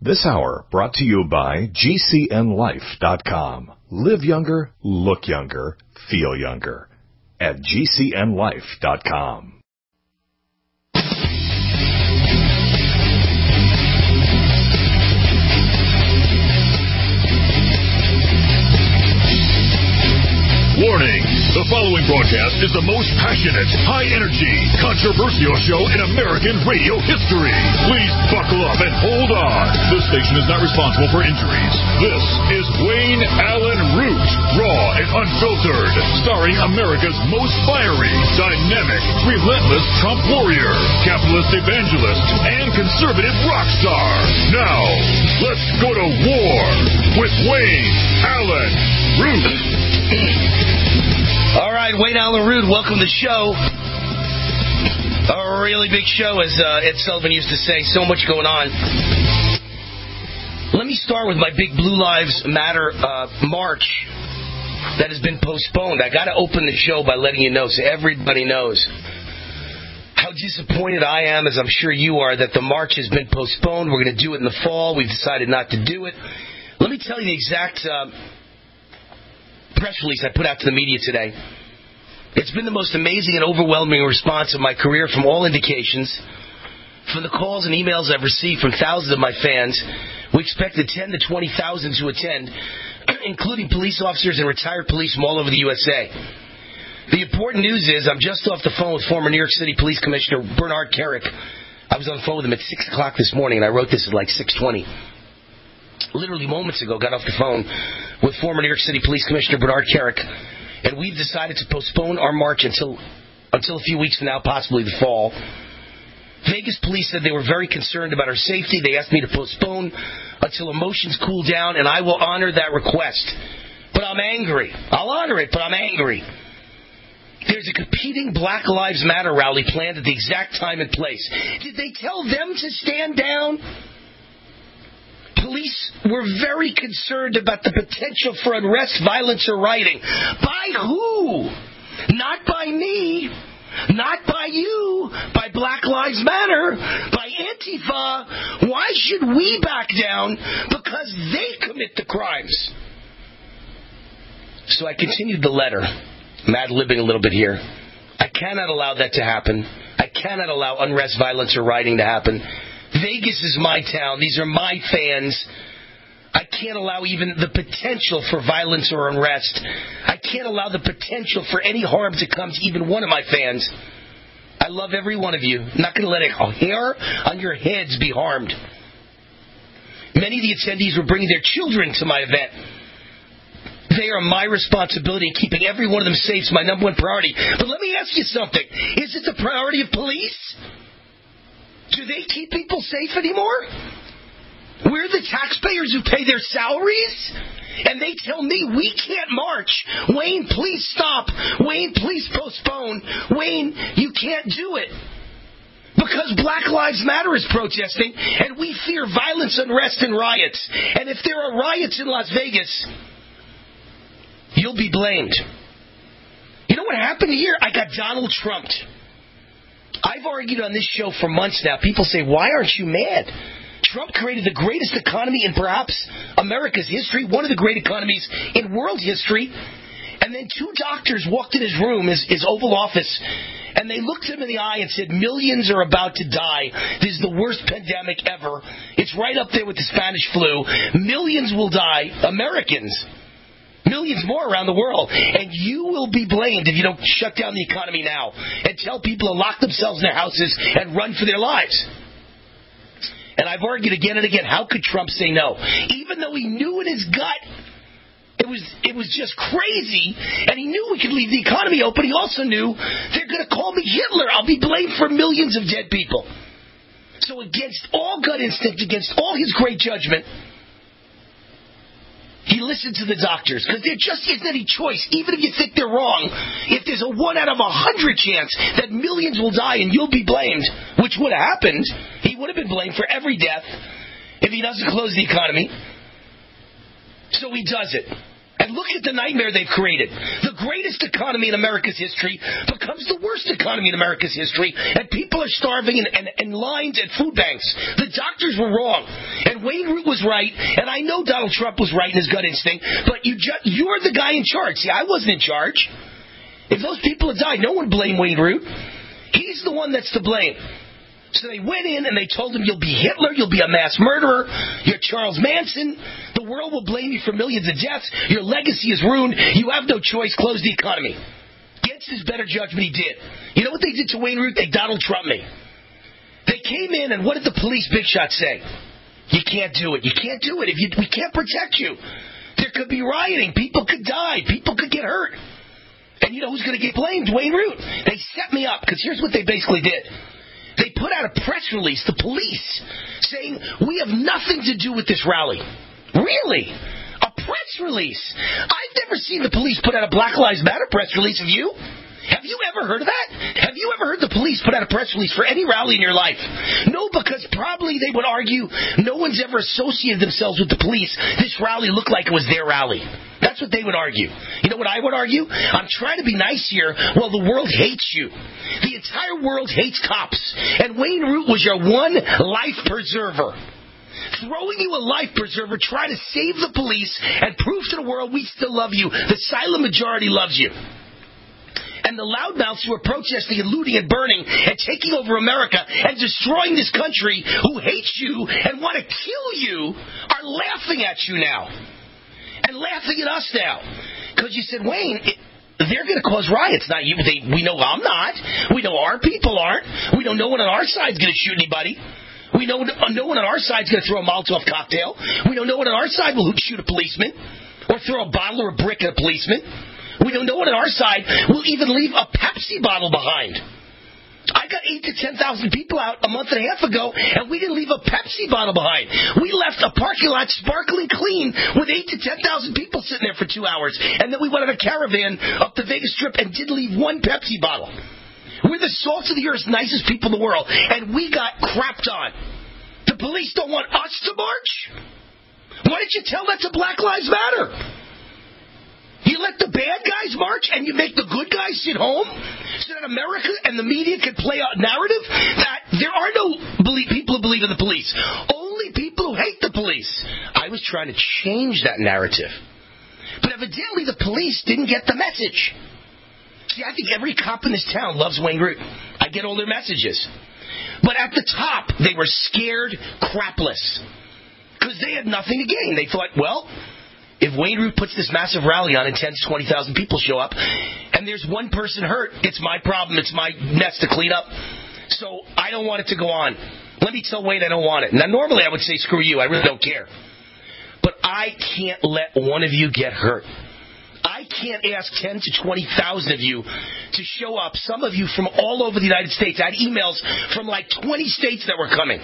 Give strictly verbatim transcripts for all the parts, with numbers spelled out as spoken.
This hour brought to you by G C N life dot com. Live younger, look younger, feel younger at G C N life dot com. Warning, the following broadcast is the most passionate, high-energy, controversial show in American radio history. Please buckle up and hold on. This station is not responsible for injuries. This is Wayne Allen Root, raw and unfiltered, starring America's most fiery, dynamic, relentless Trump warrior, capitalist evangelist, and conservative rock star. Now, let's go to war with Wayne Allen Root. All right, Wayne Allen Root, welcome to the show. A really big show, as uh, Ed Sullivan used to say. So much going on. Let me start with my big Blue Lives Matter uh, march that has been postponed. I got to open the show by letting you know, so everybody knows how disappointed I am, as I'm sure you are, that the march has been postponed. We're going to do it in the fall. We've decided not to do it. Let me tell you the exact Uh, press release I put out to the media today. It's been the most amazing and overwhelming response of my career from all indications. From the calls and emails I've received from thousands of my fans, we expected ten to twenty thousand to attend, including police officers and retired police from all over the U S A. The important news is I'm just off the phone with former New York City Police Commissioner Bernard Kerik. I was on the phone with him at six o'clock this morning, and I wrote this at like six twenty. Literally moments ago, got off the phone with former New York City Police Commissioner Bernard Kerik, and we've decided to postpone our march until until a few weeks from now, possibly the fall. Vegas police said they were very concerned about our safety. They asked me to postpone until emotions cool down, and I will honor that request. But I'm angry. I'll honor it, but I'm angry. There's a competing Black Lives Matter rally planned at the exact time and place. Did they tell them to stand down? Police were very concerned about the potential for unrest, violence, or rioting. By who? Not by me. Not by you. By Black Lives Matter. By Antifa. Why should we back down? Because they commit the crimes. So I continued the letter. I'm ad-libbing a little bit here. I cannot allow that to happen. I cannot allow unrest, violence, or rioting to happen. Vegas is my town. These are my fans. I can't allow even the potential for violence or unrest. I can't allow the potential for any harm to come to even one of my fans. I love every one of you. I'm not going to let a hair on your heads be harmed. Many of the attendees were bringing their children to my event. They are my responsibility, and keeping every one of them safe is my number one priority. But let me ask you something. Is it the priority of police? Do they keep people safe anymore? We're the taxpayers who pay their salaries, and they tell me we can't march. Wayne, please stop. Wayne, please postpone. Wayne, you can't do it. Because Black Lives Matter is protesting, and we fear violence, unrest, and riots. And if there are riots in Las Vegas, you'll be blamed. You know what happened here? I got Donald Trumped. I've argued on this show for months now. People say, why aren't you mad? Trump created the greatest economy in perhaps America's history, one of the great economies in world history. And then two doctors walked in his room, his, his Oval Office, and they looked him in the eye and said, millions are about to die. This is the worst pandemic ever. It's right up there with the Spanish flu. Millions will die. Americans. Millions more around the world. And you will be blamed if you don't shut down the economy now and tell people to lock themselves in their houses and run for their lives. And I've argued again and again, how could Trump say no? Even though he knew in his gut it was it was just crazy, and he knew we could leave the economy open, he also knew they're going to call me Hitler. I'll be blamed for millions of dead people. So against all gut instinct, against all his great judgment, he listened to the doctors, because there just isn't any choice. Even if you think they're wrong, if there's a one out of a hundred chance that millions will die and you'll be blamed, which would have happened, he would have been blamed for every death if he doesn't close the economy. So he does it. And look at the nightmare they've created. The greatest economy in America's history becomes the worst economy in America's history, and people are starving in, in, in lines at food banks. The doctors were wrong, and Wayne Root was right, and I know Donald Trump was right in his gut instinct, but you ju- you're the guy in charge. See, I wasn't in charge. If those people had died, no one blamed Wayne Root. He's the one that's to blame. So they went in and they told him, you'll be Hitler, you'll be a mass murderer, you're Charles Manson, the world will blame you for millions of deaths, your legacy is ruined, you have no choice, close the economy. Against his better judgment, he did. You know what they did to Wayne Root? They Donald Trump me. They came in, and what did the police big shot say? You can't do it. You can't do it. If you, we can't protect you. There could be rioting. People could die. People could get hurt. And you know who's going to get blamed? Wayne Root. They set me up, because here's what they basically did. They put out a press release, the police, saying, we have nothing to do with this rally. Really? A press release? I've never seen the police put out a Black Lives Matter press release. Have you? Have you ever heard of that? Have you ever heard the police put out a press release for any rally in your life? No, because probably they would argue no one's ever associated themselves with the police. This rally looked like it was their rally. That's what they would argue. You know what I would argue? I'm trying to be nice here while the world hates you. The entire world hates cops. And Wayne Root was your one life preserver. Throwing you a life preserver, trying to save the police and prove to the world we still love you. The silent majority loves you. And the loudmouths who are protesting and looting and burning and taking over America and destroying this country, who hate you and want to kill you, are laughing at you now. And laughing at us now. Because you said, Wayne, it, they're going to cause riots, not you. They, we know I'm not. We know our people aren't. We know no one on our side's going to shoot anybody. We know no one on our side's going to throw a Molotov cocktail. We know no one on our side will shoot a policeman or throw a bottle or a brick at a policeman. We know no one on our side will even leave a Pepsi bottle behind. I got eight to ten thousand people out a month and a half ago, and we didn't leave a Pepsi bottle behind. We left a parking lot sparkling clean with eight to ten thousand people sitting there for two hours, and then we went on a caravan up the Vegas Strip and didn't leave one Pepsi bottle. We're the salt of the earth's nicest people in the world, and we got crapped on. The police don't want us to march? Why didn't you tell that to Black Lives Matter? You let the bad guys march and you make the good guys sit home so that America and the media can play a narrative that there are no believe, people who believe in the police. Only people who hate the police. I was trying to change that narrative. But evidently the police didn't get the message. See, I think every cop in this town loves Wayne Root. I get all their messages. But at the top, they were scared crapless. Because they had nothing to gain. They thought, well, if Wayne Root puts this massive rally on and ten to twenty thousand people show up, and there's one person hurt, it's my problem, it's my mess to clean up. So I don't want it to go on. Let me tell Wayne I don't want it. Now, normally I would say, screw you, I really don't care. But I can't let one of you get hurt. I can't ask ten to twenty thousand of you to show up, some of you from all over the United States. I had emails from like twenty states that were coming.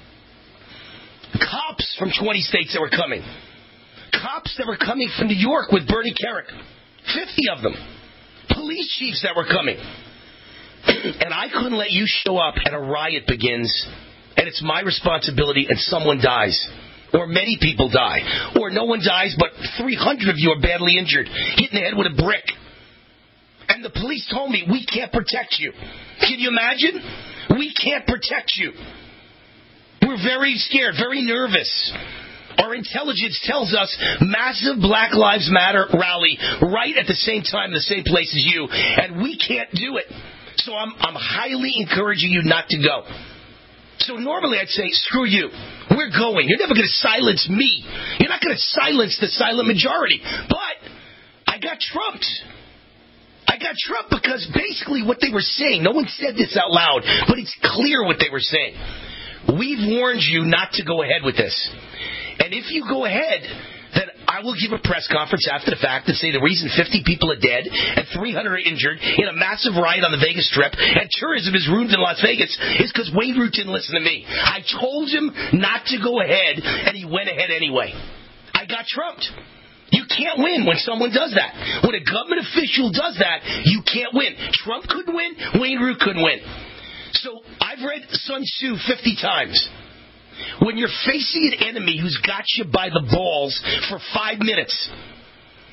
Cops from twenty states that were coming. Cops that were coming from New York with Bernie Kerik. fifty of them. Police chiefs that were coming. And I couldn't let you show up and a riot begins, and it's my responsibility and someone dies. Or many people die. Or no one dies, but three hundred of you are badly injured, hit in the head with a brick. And the police told me, we can't protect you. Can you imagine? We can't protect you. We're very scared, very nervous. Our intelligence tells us massive Black Lives Matter rally right at the same time, the same place as you, and we can't do it. So I'm, I'm highly encouraging you not to go. So normally I'd say, screw you. We're going. You're never going to silence me. You're not going to silence the silent majority. But I got trumped. I got trumped because basically what they were saying, no one said this out loud, but it's clear what they were saying. We've warned you not to go ahead with this. And if you go ahead, then I will give a press conference after the fact and say the reason fifty people are dead and three hundred are injured in a massive riot on the Vegas Strip and tourism is ruined in Las Vegas is because Wayne Root didn't listen to me. I told him not to go ahead, and he went ahead anyway. I got trumped. You can't win when someone does that. When a government official does that, you can't win. Trump couldn't win. Wayne Root couldn't win. So I've read Sun Tzu fifty times. When you're facing an enemy who's got you by the balls for five minutes,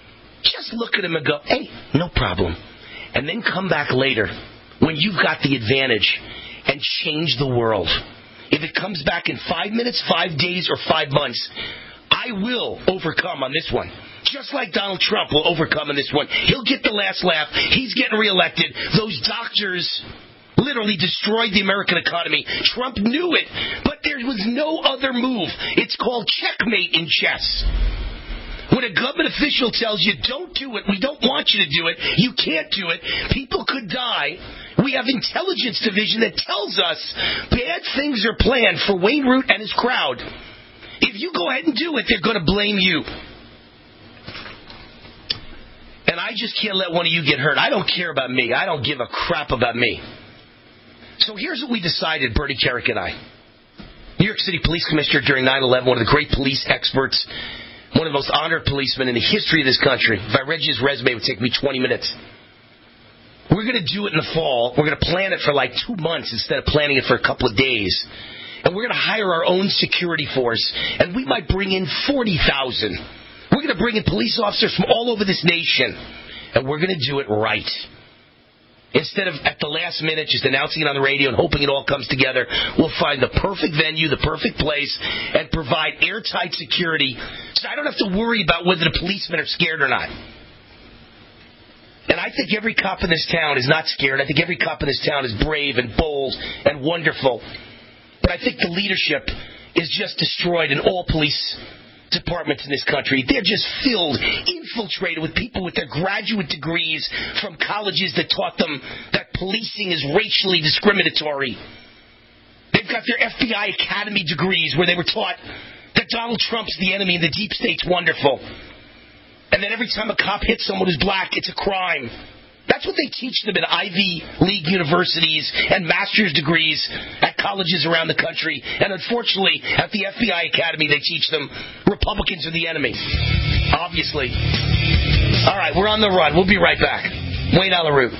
Just look at him and go, hey, no problem. And then come back later when you've got the advantage and change the world. If it comes back in five minutes, five days, or five months, I will overcome on this one. Just like Donald Trump will overcome on this one. He'll get the last laugh. He's getting reelected. Those doctors literally destroyed the American economy. Trump knew it, but there was no other move. It's called checkmate in chess. When a government official tells you, don't do it, we don't want you to do it, you can't do it, people could die. We have intelligence division that tells us bad things are planned for Wayne Root and his crowd. If you go ahead and do it, they're going to blame you. And I just can't let one of you get hurt. I don't care about me. I don't give a crap about me. So here's what we decided, Bernie Kerik and I. New York City Police Commissioner during nine eleven, one of the great police experts, one of the most honored policemen in the history of this country. If I read his resume, it would take me twenty minutes. We're going to do it in the fall. We're going to plan it for like two months instead of planning it for a couple of days. And we're going to hire our own security force. And we might bring in forty thousand. We're going to bring in police officers from all over this nation. And we're going to do it right. Instead of at the last minute just announcing it on the radio and hoping it all comes together, we'll find the perfect venue, the perfect place, and provide airtight security so I don't have to worry about whether the policemen are scared or not. And I think every cop in this town is not scared. I think every cop in this town is brave and bold and wonderful. But I think the leadership is just destroyed in all police departments in this country. They're just filled, infiltrated with people with their graduate degrees from colleges that taught them that policing is racially discriminatory. They've got their F B I Academy degrees where they were taught that Donald Trump's the enemy and the deep state's wonderful. And then every time a cop hits someone who's black, it's a crime. That's what they teach them in Ivy League universities and master's degrees at colleges around the country. And unfortunately, at the F B I Academy, they teach them Republicans are the enemy. Obviously. All right, we're on the run. We'll be right back. Wayne Allyn Root.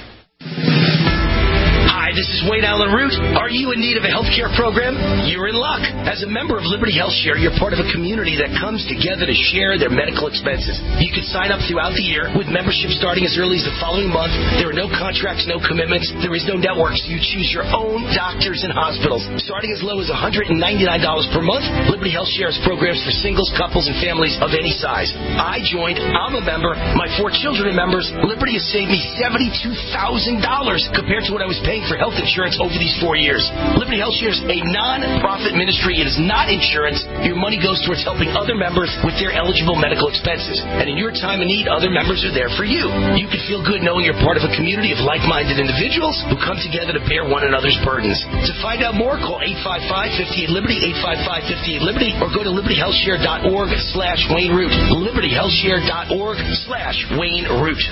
Hi, this is Wayne Allyn Root. Are you in need of a health care program? You're in luck. As a member of Liberty Health Share, you're part of a community that comes together to share their medical expenses. You can sign up throughout the year with membership starting as early as the following month. There are no contracts, no commitments. There is no network, so you choose your own doctors and hospitals. Starting as low as one hundred ninety-nine dollars per month, Liberty Health Share has programs for singles, couples, and families of any size. I joined. I'm a member. My four children are members. Liberty has saved me seventy-two thousand dollars compared to what I was paying for health insurance over these four years. Liberty Health Share is a non-profit ministry. It is not insurance. Your money goes towards helping other members with their eligible medical expenses. And in your time of need, other members are there for you. You can feel good knowing you're part of a community of like-minded individuals who come together to bear one another's burdens. To find out more, call eight five five, five eight, Liberty, eight five five, five eight, Liberty, or go to liberty health share dot org slash Wayne Root. liberty health share dot org slash Wayne Root.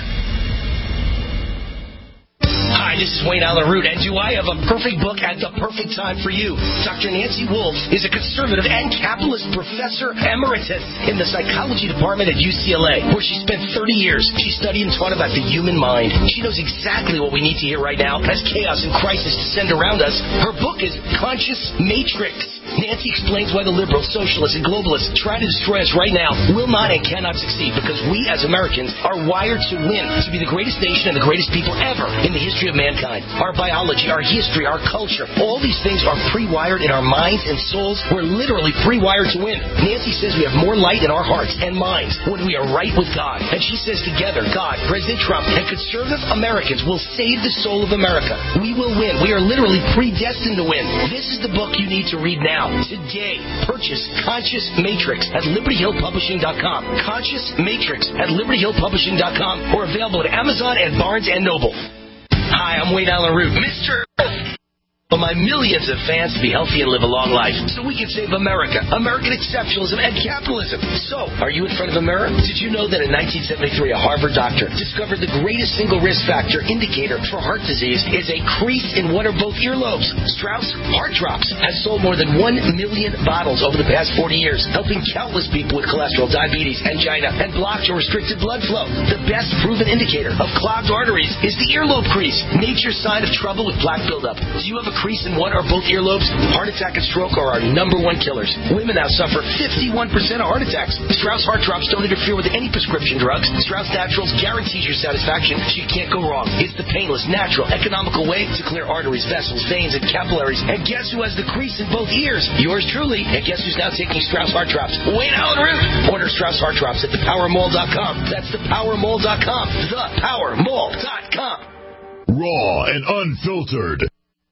Hi, this is Wayne Allyn Root, and do I have a perfect book at the perfect time for you? Doctor Nancy Wolfe is a conservative and capitalist professor emeritus in the psychology department at U C L A, where she spent thirty years. She studied and taught about the human mind. She knows exactly what we need to hear right now as chaos and crisis descend around us. Her book is Conscious Matrix. Nancy explains why the liberals, socialists, and globalists trying to destroy us right now will not and cannot succeed because we as Americans are wired to win, to be the greatest nation and the greatest people ever in the history of mankind. Our biology, our history, our culture, all these things are pre-wired in our minds and souls. We're literally pre-wired to win. Nancy says we have more light in our hearts and minds when we are right with God. And she says together, God, President Trump, and conservative Americans will save the soul of America. We will win. We are literally predestined to win. This is the book you need to read now. Today, purchase Conscious Matrix at liberty hill publishing dot com. Conscious Matrix at liberty hill publishing dot com or available at Amazon and Barnes and Noble. Hi, I'm Wayne Allyn Root. Mister For my millions of fans to be healthy and live a long life so we can save America, American exceptionalism, and capitalism. So, are you in front of a mirror? Did you know that in nineteen seventy-three, a Harvard doctor discovered the greatest single risk factor indicator for heart disease is a crease in one or both earlobes? Strauss Heart Drops has sold more than one million bottles over the past forty years, helping countless people with cholesterol, diabetes, angina, and blocked or restricted blood flow. The best proven indicator of clogged arteries is the earlobe crease, nature's sign of trouble with plaque buildup. Do you have a decrease in one or both earlobes, heart attack and stroke are our number one killers. Women now suffer fifty-one percent of heart attacks. Strauss Heart Drops don't interfere with any prescription drugs. Strauss Naturals guarantees your satisfaction, so you can't go wrong. It's the painless, natural, economical way to clear arteries, vessels, veins, and capillaries. And guess who has the crease in both ears? Yours truly. And guess who's now taking Strauss Heart Drops? Wayne Allen Root. Order Strauss Heart Drops at the power mall dot com. That's the power mall dot com. the power mall dot com. Raw and unfiltered.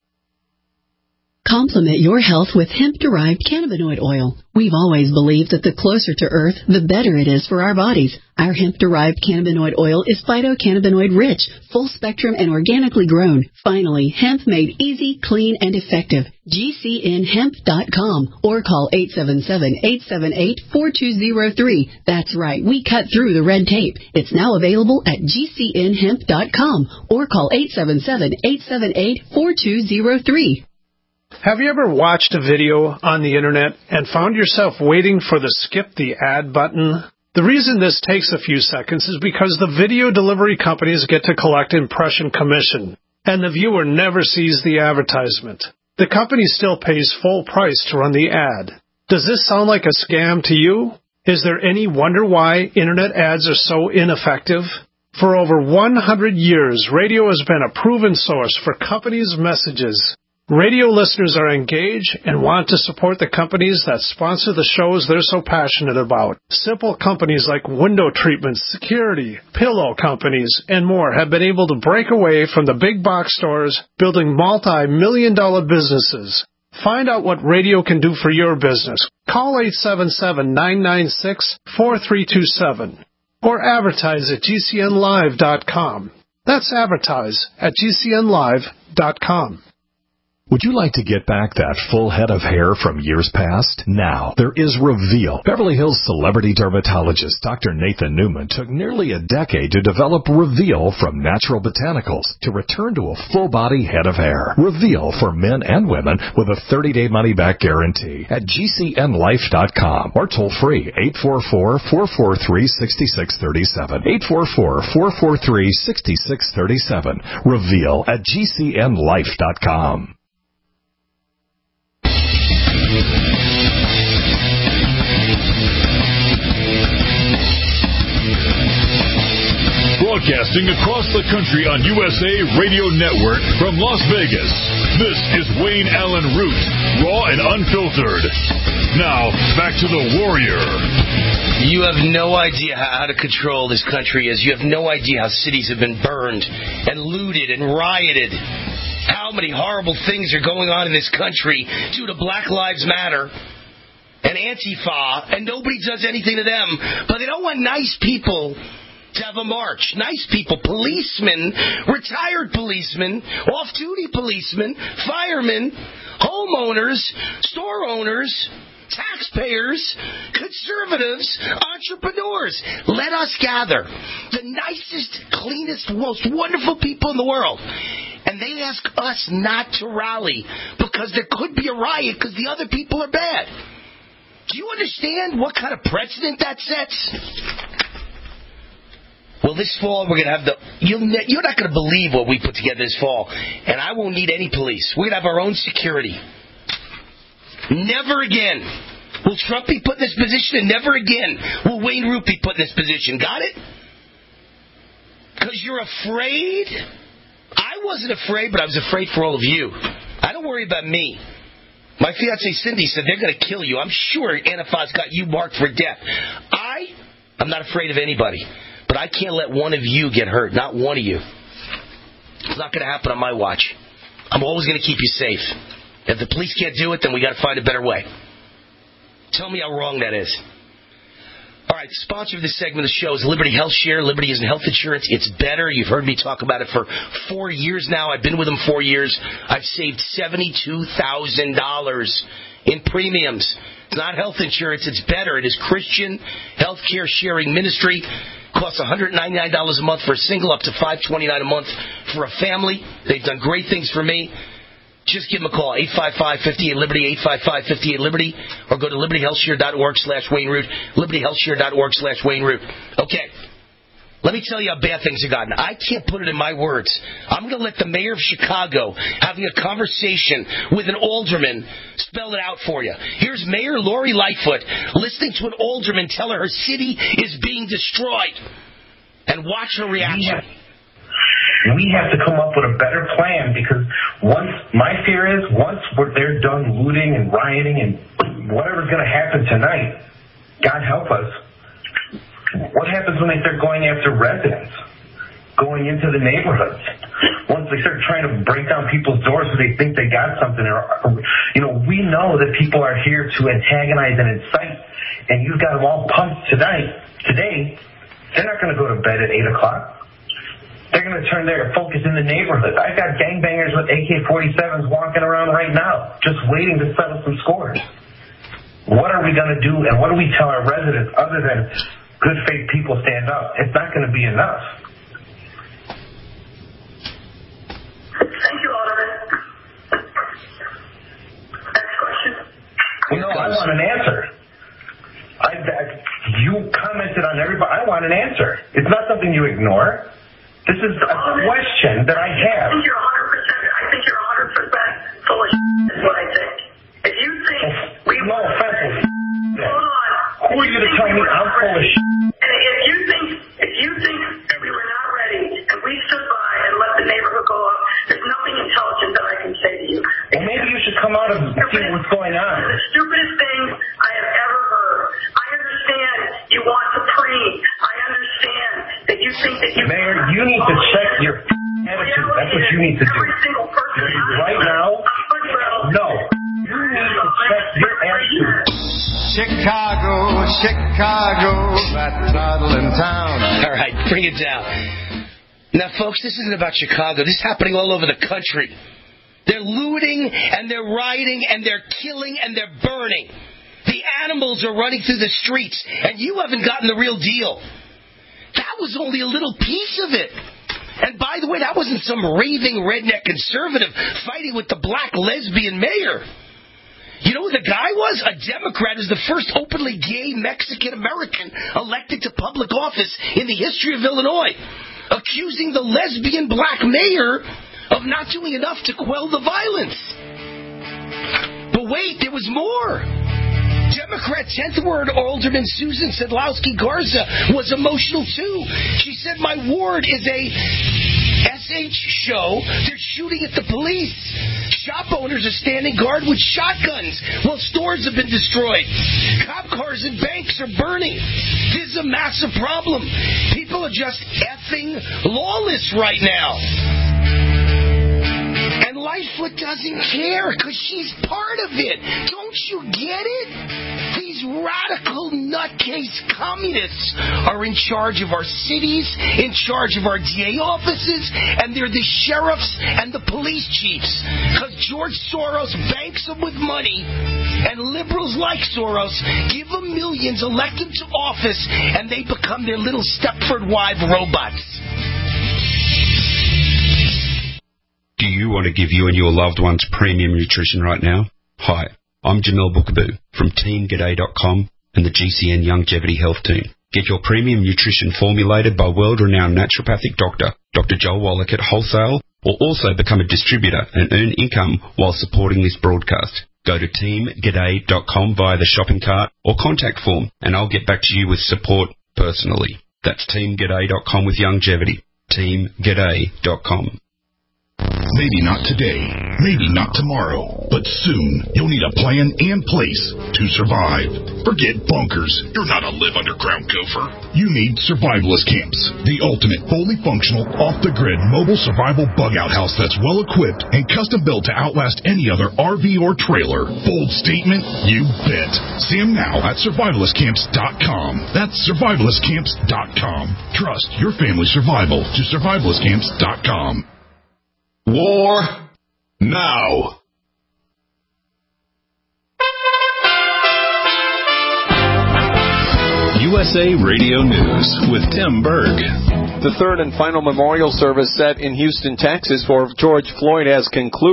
Complement your health with hemp-derived cannabinoid oil. We've always believed that the closer to Earth, the better it is for our bodies. Our hemp-derived cannabinoid oil is phytocannabinoid rich, full-spectrum, and organically grown. Finally, hemp made easy, clean, and effective. G C N hemp dot com or call eight seven seven, eight seven eight, four two zero three. That's right, we cut through the red tape. It's now available at G C N hemp dot com or call eight seven seven, eight seven eight, four two zero three. Have you ever watched a video on the internet and found yourself waiting for the skip the ad button? The reason this takes a few seconds is because the video delivery companies get to collect impression commission, and the viewer never sees the advertisement. The company still pays full price to run the ad. Does this sound like a scam to you? Is there any wonder why internet ads are so ineffective? For over one hundred years, radio has been a proven source for companies' messages. Radio listeners are engaged and want to support the companies that sponsor the shows they're so passionate about. Simple companies like window treatments, security, pillow companies, and more have been able to break away from the big box stores, building multi-million dollar businesses. Find out what radio can do for your business. Call eight seven seven, nine nine six, four three two seven or advertise at G C N live dot com. That's advertise at G C N live dot com. Would you like to get back that full head of hair from years past? Now, there is Reveal. Beverly Hills celebrity dermatologist Doctor Nathan Newman took nearly a decade to develop Reveal from natural botanicals to return to a full-body head of hair. Reveal for men and women with a thirty-day money-back guarantee at G C N life dot com or toll free eight four four, four four three, six six three seven. eight four four, four four three, six six three seven. Reveal at G C N life dot com. Broadcasting across the country on U S A Radio Network from Las Vegas, this is Wayne Allen Root, raw and unfiltered. Now, back to the Warrior. You have no idea how to control this country is. You have no idea how cities have been burned and looted and rioted. How many horrible things are going on in this country due to Black Lives Matter and Antifa, and nobody does anything to them. But they don't want nice people to have a march. Nice people, policemen, retired policemen, off-duty policemen, firemen, homeowners, store owners, taxpayers, conservatives, entrepreneurs. Let us gather the nicest, cleanest, most wonderful people in the world. And they ask us not to rally because there could be a riot because the other people are bad. Do you understand what kind of precedent that sets? Well, this fall we're going to have the... You'll, you're not going to believe what we put together this fall. And I won't need any police. We're going to have our own security. Never again will Trump be put in this position, and never again will Wayne Root be put in this position. Got it? Because you're afraid? I wasn't afraid, but I was afraid for all of you. I don't worry about me. My fiancée Cindy said they're going to kill you. I'm sure Antifa's got you marked for death. I, I'm not afraid of anybody. But I can't let one of you get hurt. Not one of you. It's not going to happen on my watch. I'm always going to keep you safe. If the police can't do it, then we got to find a better way. Tell me how wrong that is. All right, the sponsor of this segment of the show is Liberty Health Share. Liberty isn't health insurance. It's better. You've heard me talk about it for four years now. I've been with them four years. I've saved seventy-two thousand dollars in premiums. It's not health insurance. It's better. It is Christian health care sharing ministry. Costs one hundred ninety-nine dollars a month for a single, up to five hundred twenty-nine dollars a month for a family. They've done great things for me. Just give them a call, eight five five, five eight, Liberty, eight five five, five eight, Liberty, or go to liberty health share dot org slash Wayne Root, liberty health share dot org slash Wayne Root. Okay. Let me tell you how bad things have gotten. I can't put it in my words. I'm going to let the mayor of Chicago having a conversation with an alderman spell it out for you. Here's Mayor Lori Lightfoot listening to an alderman tell her her city is being destroyed. And watch her reaction. We have to come up with a better plan, because once, my fear is, once we're, they're done looting and rioting and whatever's going to happen tonight, God help us, what happens when they start going after residents, going into the neighborhoods? Once they start trying to break down people's doors so they think they got something, or, you know, we know that people are here to antagonize and incite, and you've got them all pumped tonight, today. They're not going to go to bed at eight o'clock. They're going to turn their focus in the neighborhood. I've got gangbangers with A K forty-sevens walking around right now, just waiting to settle some scores. What are we going to do, and what do we tell our residents other than good faith people stand up? It's not going to be enough. Thank you, Alderman. Next question. Well, no, I want an answer. I, I, you commented on everybody. I want an answer. It's not something you ignore. This is a question that I have. I think you're one hundred percent. I think you're one hundred percent full of shit, is what I think. If you think we no offense. Hold on. Who are you to tell me I'm full of shit? And if you think, if you think that we were not ready and we stood by and let the neighborhood go up, there's nothing intelligent that I can say to you. Well, maybe you should come out and see what's going on. It's the stupidest thing I have ever heard. I understand you want Supreme. I understand that you think that you... Mayor, you need to check your attitude. That's what you need to do. Every single person... Right now, no. You need to check your attitude. Chicago, Chicago, that toddling town. All right, bring it down. Now, folks, this isn't about Chicago. This is happening all over the country. They're looting, and they're rioting, and they're killing, and they're burning. The animals are running through the streets, and you haven't gotten the real deal. That was only a little piece of it. And by the way, that wasn't some raving redneck conservative fighting with the black lesbian mayor. You know who the guy was? A Democrat who's the first openly gay Mexican-American elected to public office in the history of Illinois, accusing the lesbian black mayor of not doing enough to quell the violence. But wait, there was more. Democrat tenth Ward Alderman Susan Sedlowski Garza was emotional too. She said, my ward is a S H show. They're shooting at the police. Shop owners are standing guard with shotguns while stores have been destroyed. Cop cars and banks are burning. This is a massive problem. People are just effing lawless right now. And Lightfoot doesn't care because she's part of it. Don't you get it? These radical nutcase communists are in charge of our cities, in charge of our D A offices, and they're the sheriffs and the police chiefs. Because George Soros banks them with money, and liberals like Soros give them millions, elect them to office, and they become their little Stepford wife robots. Do you want to give you and your loved ones premium nutrition right now? Hi, I'm Jamel Bookaboo from Team G'day dot com and the G C N Longevity Health Team. Get your premium nutrition formulated by world-renowned naturopathic doctor, Doctor Joel Wallach at wholesale, or also become a distributor and earn income while supporting this broadcast. Go to Team G'day dot com via the shopping cart or contact form, and I'll get back to you with support personally. That's Team G'day dot com with longevity. Team G'day dot com. Maybe not today, maybe not tomorrow, but soon you'll need a plan and place to survive. Forget bunkers. You're not a live underground gopher. You need survivalist camps, the ultimate fully functional, off-the-grid mobile survival bug-out house that's well-equipped and custom-built to outlast any other R V or trailer. Bold statement? You bet. See them now at survivalist camps dot com. That's survivalist camps dot com. Trust your family's survival to survivalist camps dot com. War now. U S A Radio News with Tim Berg. The third and final memorial service set in Houston, Texas for George Floyd has concluded.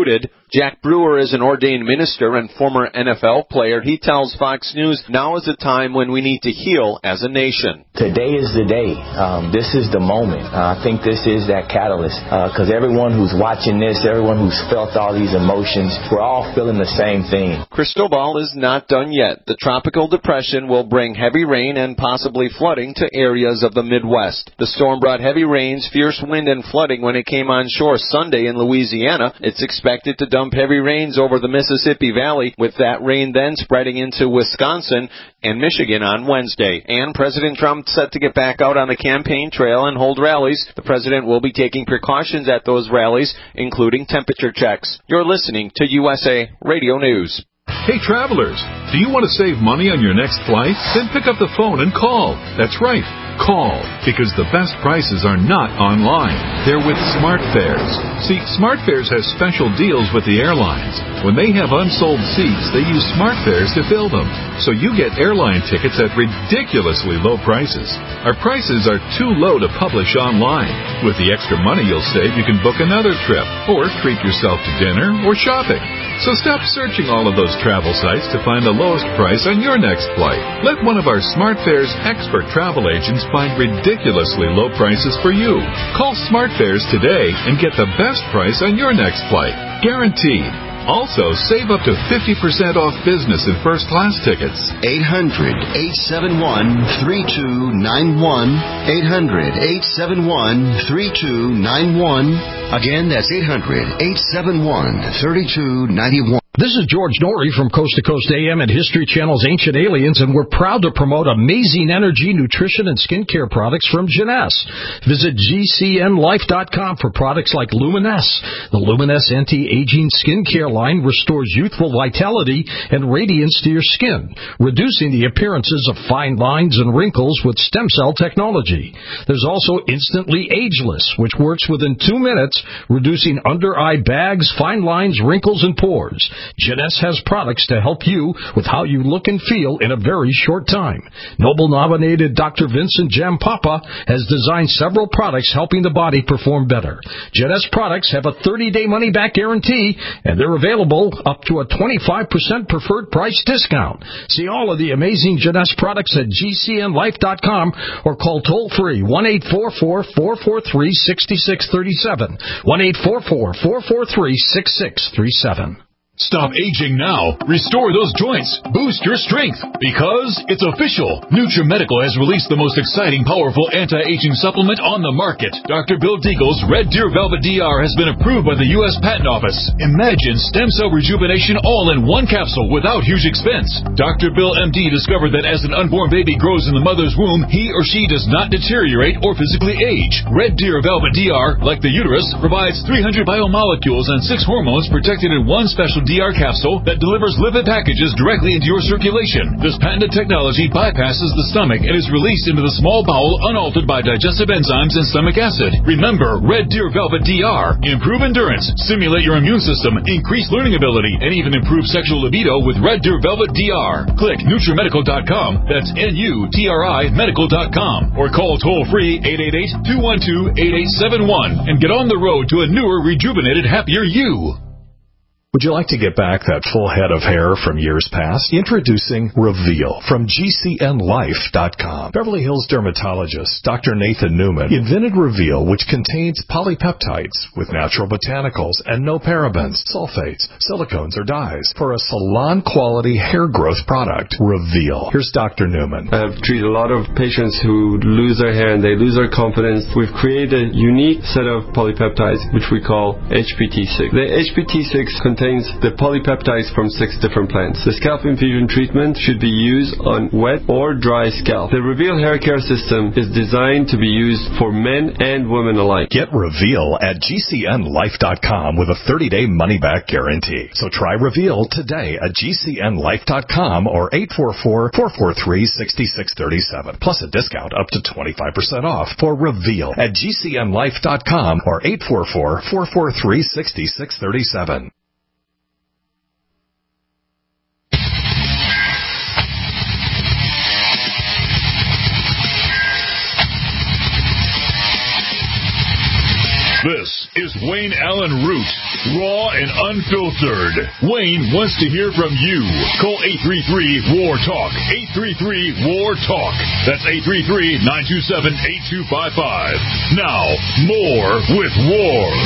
Jack Brewer is an ordained minister and former N F L player. He tells Fox News, now is a time when we need to heal as a nation. Today is the day. Um, this is the moment. Uh, I think this is that catalyst because uh, everyone who's watching this, everyone who's felt all these emotions, we're all feeling the same thing. Cristobal is not done yet. The tropical depression will bring heavy rain and possibly flooding to areas of the Midwest. The storm brought heavy rains, fierce wind, and flooding when it came on shore Sunday in Louisiana. It's expected to dump heavy rains over the Mississippi Valley, with that rain then spreading into Wisconsin and Michigan on Wednesday. And President Trump set to get back out on the campaign trail and hold rallies. The president will be taking precautions at those rallies, including temperature checks. You're listening to U S A Radio News. Hey travelers, do you want to save money on your next flight? Then pick up the phone and call. That's right, call, because the best prices are not online. They're with SmartFares. See, SmartFares has special deals with the airlines. When they have unsold seats, they use SmartFares to fill them. So you get airline tickets at ridiculously low prices. Our prices are too low to publish online. With the extra money you'll save, you can book another trip, or treat yourself to dinner or shopping. So stop searching all of those travel sites to find the lowest price on your next flight. Let one of our SmartFares expert travel agents find ridiculously low prices for you. Call SmartFares today and get the best price on your next flight. Guaranteed. Also, save up to fifty percent off business and first-class tickets. eight hundred, eight seven one, three two nine one. eight hundred, eight seven one, three two nine one. Again, that's eight hundred, eight seven one, three two nine one. This is George Norrie from Coast to Coast A M and History Channel's Ancient Aliens, and we're proud to promote amazing energy, nutrition, and skincare products from Jeunesse. Visit G C N life dot com for products like Luminesce. The Luminesce anti-aging skincare line restores youthful vitality and radiance to your skin, reducing the appearances of fine lines and wrinkles with stem cell technology. There's also Instantly Ageless, which works within two minutes, reducing under-eye bags, fine lines, wrinkles, and pores. Jeunesse has products to help you with how you look and feel in a very short time. Nobel-nominated Doctor Vincent Jampapa has designed several products helping the body perform better. Jeunesse products have a thirty-day money-back guarantee, and they're available up to a twenty-five percent preferred price discount. See all of the amazing Jeunesse products at G C N life dot com or call toll-free one eight four four, four four three, six six three seven, one eight four four, four four three, six six three seven. Stop aging now. Restore those joints. Boost your strength. Because it's official. NutriMedical has released the most exciting, powerful anti-aging supplement on the market. Doctor Bill Deagle's Red Deer Velvet D R has been approved by the U S Patent Office. Imagine stem cell rejuvenation all in one capsule without huge expense. Doctor Bill M D discovered that as an unborn baby grows in the mother's womb, he or she does not deteriorate or physically age. Red Deer Velvet D R, like the uterus, provides three hundred biomolecules and six hormones protected in one special D R capsule that delivers lipid packages directly into your circulation. This patented technology bypasses the stomach and is released into the small bowel unaltered by digestive enzymes and stomach acid. Remember, Red Deer Velvet D R. Improve endurance, stimulate your immune system, increase learning ability, and even improve sexual libido with Red Deer Velvet D R. Click NutriMedical dot com, that's N U T R I medical dot com, or call toll-free eight eight eight, two one two, eight eight seven one and get on the road to a newer, rejuvenated, happier you. Would you like to get back that full head of hair from years past? Introducing Reveal from G C N life dot com. Beverly Hills dermatologist Doctor Nathan Newman invented Reveal, which contains polypeptides with natural botanicals and no parabens, sulfates, silicones, or dyes for a salon-quality hair growth product. Reveal. Here's Doctor Newman. I've treated a lot of patients who lose their hair and they lose their confidence. We've created a unique set of polypeptides, which we call H P T six. The H P T six contains the polypeptides from six different plants. The scalp infusion treatment should be used on wet or dry scalp. The Reveal hair care system is designed to be used for men and women alike. Get Reveal at G C N life dot com with a thirty-day money-back guarantee. So try Reveal today at G C N life dot com or eight four four, four four three, six six three seven. Plus a discount up to twenty-five percent off for Reveal at G C N life dot com or eight four four, four four three, six six three seven. This is is Wayne Allen Root, raw and unfiltered. Wayne wants to hear from you. Call eight three three, W A R, TALK, eight three three, W A R, TALK. That's eight three three, nine two seven, eight two five five. Now, more with W A R.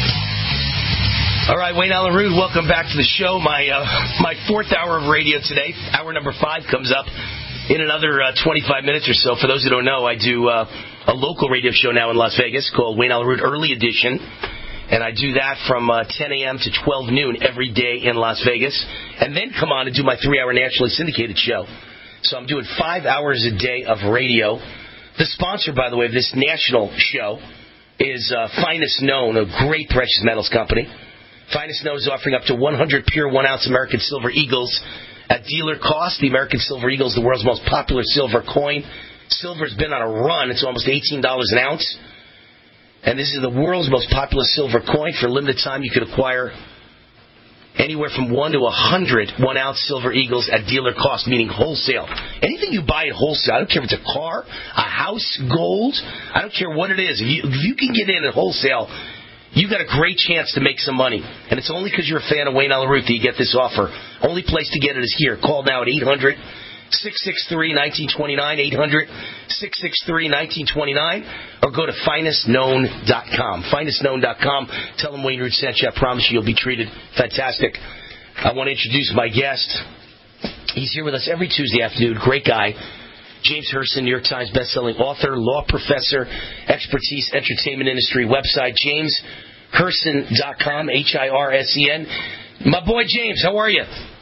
All right, Wayne Allen Root, welcome back to the show. My uh, my fourth hour of radio today. Hour number five comes up in another uh, twenty-five minutes or so. For those who don't know, I do uh, a local radio show now in Las Vegas called Wayne Allen Root Early Edition. And I do that from uh, ten a.m. to twelve noon every day in Las Vegas. And then come on and do my three-hour nationally syndicated show. So I'm doing five hours a day of radio. The sponsor, by the way, of this national show is uh, Finest Known, a great precious metals company. Finest Known is offering up to one hundred pure one-ounce American Silver Eagles at dealer cost. The American Silver Eagle is the world's most popular silver coin. Silver's been on a run. It's almost eighteen dollars an ounce. And this is the world's most popular silver coin. For a limited time, you could acquire anywhere from one to one hundred one-ounce Silver Eagles at dealer cost, meaning wholesale. Anything you buy at wholesale, I don't care if it's a car, a house, gold, I don't care what it is. If you, if you can get in at wholesale, you've got a great chance to make some money. And it's only because you're a fan of Wayne Allen Root that you get this offer. Only place to get it is here. Call now at eight hundred, six six three, one nine two nine, eight hundred, six six three, one nine two nine, or go to finest known dot com. finest known dot com. Tell them Wayne Root sent you. I promise you you'll be treated fantastic. I want to introduce my guest. He's here with us every Tuesday afternoon. Great guy. James Hirson, New York Times bestselling author, law professor, expertise, entertainment industry website, james hirson dot com, H I R S E N. My boy James, how are you?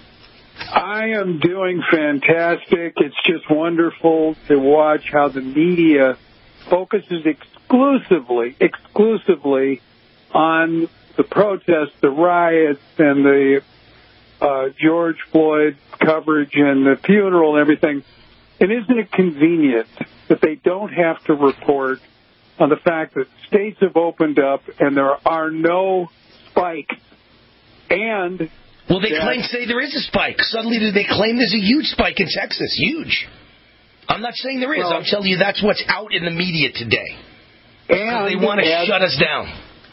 I am doing fantastic. It's just wonderful to watch how the media focuses exclusively, exclusively on the protests, the riots, and the uh, George Floyd coverage and the funeral and everything. And isn't it convenient that they don't have to report on the fact that states have opened up and there are no spikes? And well, they claim say there is a spike. Suddenly they claim there's a huge spike in Texas. Huge. I'm not saying there is. Well, I'm telling you that's what's out in the media today. And they want to and, shut us down.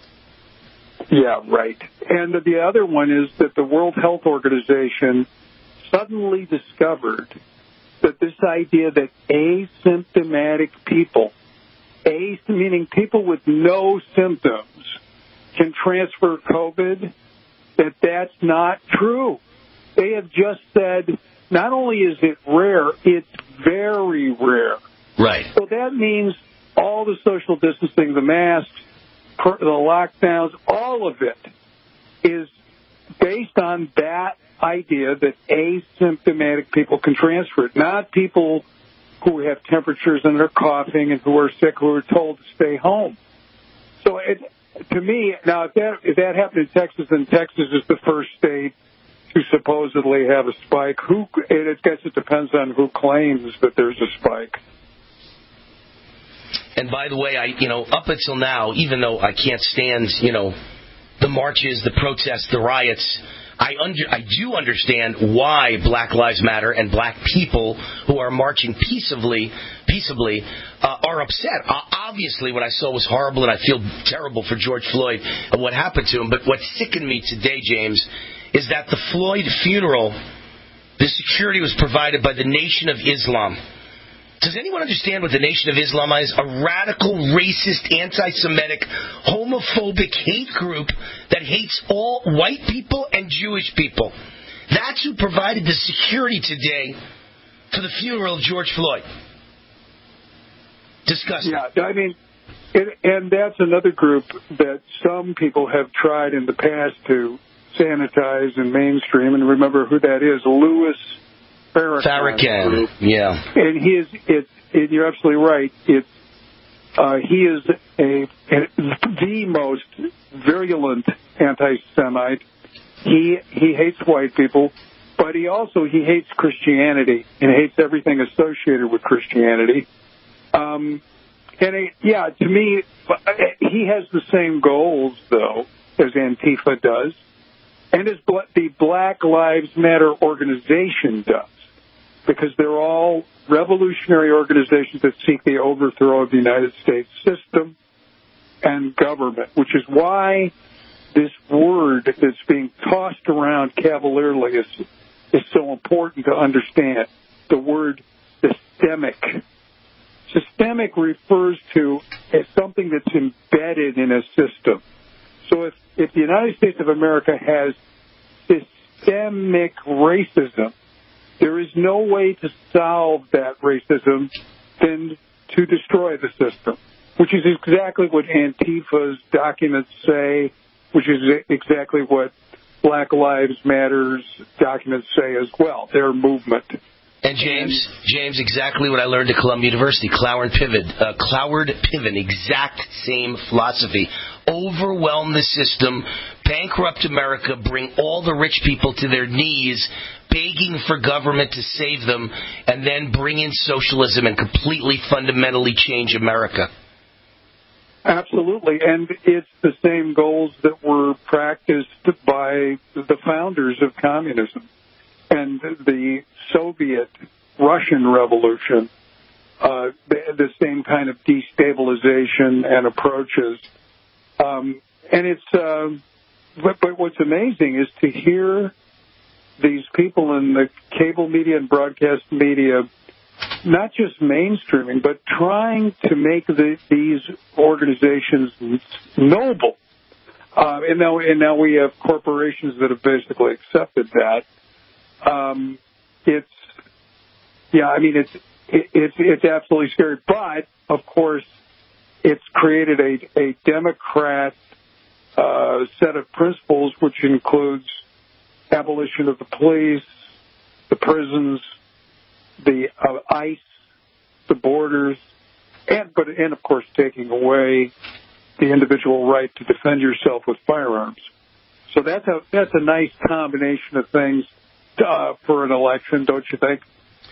Yeah, right. And the other one is that the World Health Organization suddenly discovered that this idea that asymptomatic people, as meaning people with no symptoms, can transfer COVID, that that's not true. They have just said not only is it rare, it's very rare. Right. So that means all the social distancing, the masks, the lockdowns, all of it is based on that idea that asymptomatic people can transfer it, not people who have temperatures and are coughing and who are sick who are told to stay home. So it, to me, now if that, if that happened in Texas, then Texas is the first state to supposedly have a spike. Who? And I guess it depends on who claims that there's a spike. And by the way, I you know up until now, even though I can't stand you know the marches, the protests, the riots, I under, I do understand why Black Lives Matter and black people who are marching peaceably, peaceably uh, are upset. Uh, obviously, what I saw was horrible, and I feel terrible for George Floyd and what happened to him. But what sickened me today, James, is that the Floyd funeral, the security was provided by the Nation of Islam. Does anyone understand what the Nation of Islam is? A radical, racist, anti-Semitic, homophobic hate group that hates all white people and Jewish people. That's who provided the security today for the funeral of George Floyd. Disgusting. Yeah, I mean, it, and that's another group that some people have tried in the past to sanitize and mainstream. And remember who that is, Louis Farrakhan. Farrakhan, yeah. And he is, it, it, you're absolutely right. It's, uh, he is a, a the most virulent anti-Semite. He he hates white people, but he also he hates Christianity and hates everything associated with Christianity. Um, and it, yeah, to me, he has the same goals though as Antifa does, and as the Black Lives Matter organization does. Because they're all revolutionary organizations that seek the overthrow of the United States system. and government, which is why this word that's being tossed around cavalierly is, is so important to understand. The word systemic. Systemic refers to something that's embedded in a system. So if, if the United States of America has systemic racism, there is no way to solve that racism than to destroy the system, which is exactly what Antifa's documents say, which is exactly what Black Lives Matter's documents say as well, their movement. And James, James, exactly what I learned at Columbia University, Cloward Piven, uh, Cloward Piven, exact same philosophy. Overwhelm the system, bankrupt America, bring all the rich people to their knees, begging for government to save them, and then bring in socialism and completely fundamentally change America. Absolutely, and it's the same goals that were practiced by the founders of communism. And the Soviet Russian Revolution, uh, the, the same kind of destabilization and approaches. Um, and it's, uh, but, but what's amazing is to hear these people in the cable media and broadcast media, not just mainstreaming, but trying to make the, these organizations noble. Uh, and now, and now we have corporations that have basically accepted that. Um, it's, yeah, I mean, it's, it, it's, it's absolutely scary, but of course it's created a, a Democrat, uh, set of principles, which includes abolition of the police, the prisons, the uh, ICE, the borders, and, but, and of course taking away the individual right to defend yourself with firearms. So that's a, that's a nice combination of things. Uh, for an election, don't you think?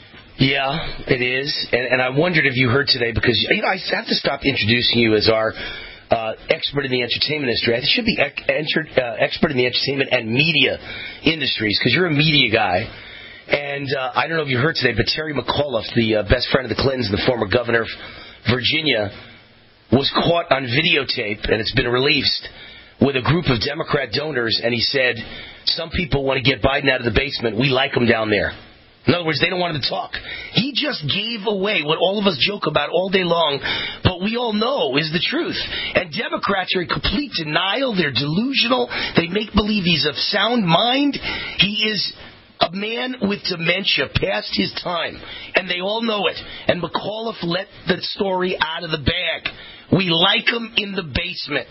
Yeah, it is. And, and I wondered if you heard today, because you know, I have to stop introducing you as our uh, expert in the entertainment industry. I should be ec- enter, uh, expert in the entertainment and media industries, because you're a media guy. And uh, I don't know if you heard today, but Terry McAuliffe, the uh, best friend of the Clintons, the former governor of Virginia, was caught on videotape, and it's been released, with a group of Democrat donors, and he said, some people want to get Biden out of the basement. We like him down there. In other words, they don't want him to talk. He just gave away what all of us joke about all day long, but we all know is the truth. And Democrats are in complete denial. They're delusional. They make believe he's of sound mind. He is a man with dementia, past his time, and they all know it. And McAuliffe let the story out of the bag. We like him in the basement.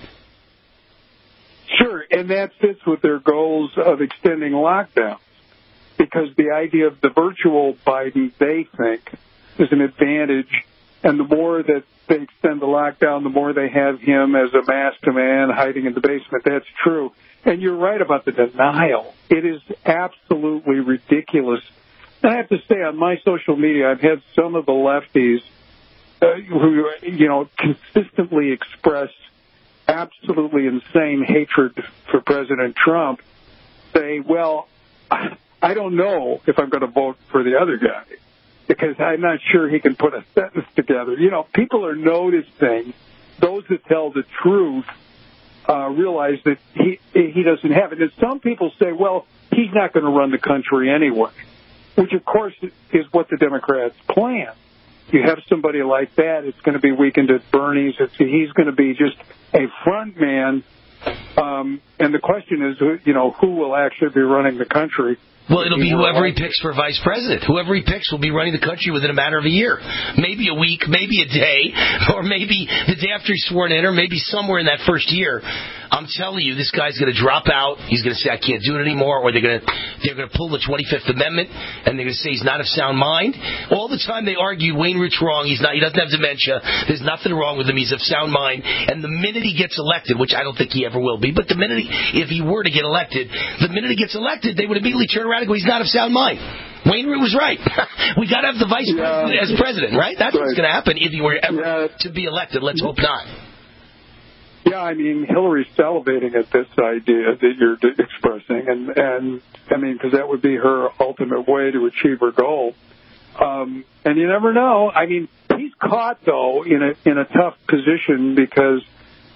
Sure, and that fits with their goals of extending lockdowns, because the idea of the virtual Biden, they think, is an advantage, and the more that they extend the lockdown, the more they have him as a masked man hiding in the basement. That's true. And you're right about the denial. It is absolutely ridiculous. And I have to say, on my social media, I've had some of the lefties uh, who, you know, consistently express absolutely insane hatred for President Trump say, well, I don't know if I'm going to vote for the other guy because I'm not sure he can put a sentence together. You know, people are noticing, those that tell the truth uh, realize that he he doesn't have it. And some people say, well, he's not going to run the country anyway, which, of course, is what the Democrats plan. You have somebody like that, it's going to be weakened at Bernie's. It's, he's going to be just a front man. Um, and the question is, you know, who will actually be running the country? Well, it'll be whoever he picks for vice president. Whoever he picks will be running the country within a matter of a year. Maybe a week, maybe a day, or maybe the day after he's sworn in, or maybe somewhere in that first year. I'm telling you, this guy's going to drop out. He's going to say, I can't do it anymore, or they're going to they're going to pull the twenty-fifth Amendment, and they're going to say he's not of sound mind. All the time they argue Wayne Root's wrong. He's not. He doesn't have dementia. There's nothing wrong with him. He's of sound mind. And the minute he gets elected, which I don't think he ever will be, but the minute he, if he were to get elected, the minute he gets elected, they would immediately turn around and go, he's not of sound mind. Wayne Root was right. We got to have the vice yeah. president as president, right? That's right. What's going to happen if he were ever yeah. to be elected. Let's hope not. Yeah, I mean, Hillary's salivating at this idea that you're expressing, and, and I mean, because that would be her ultimate way to achieve her goal. Um, and you never know. I mean, he's caught, though, in a in a tough position because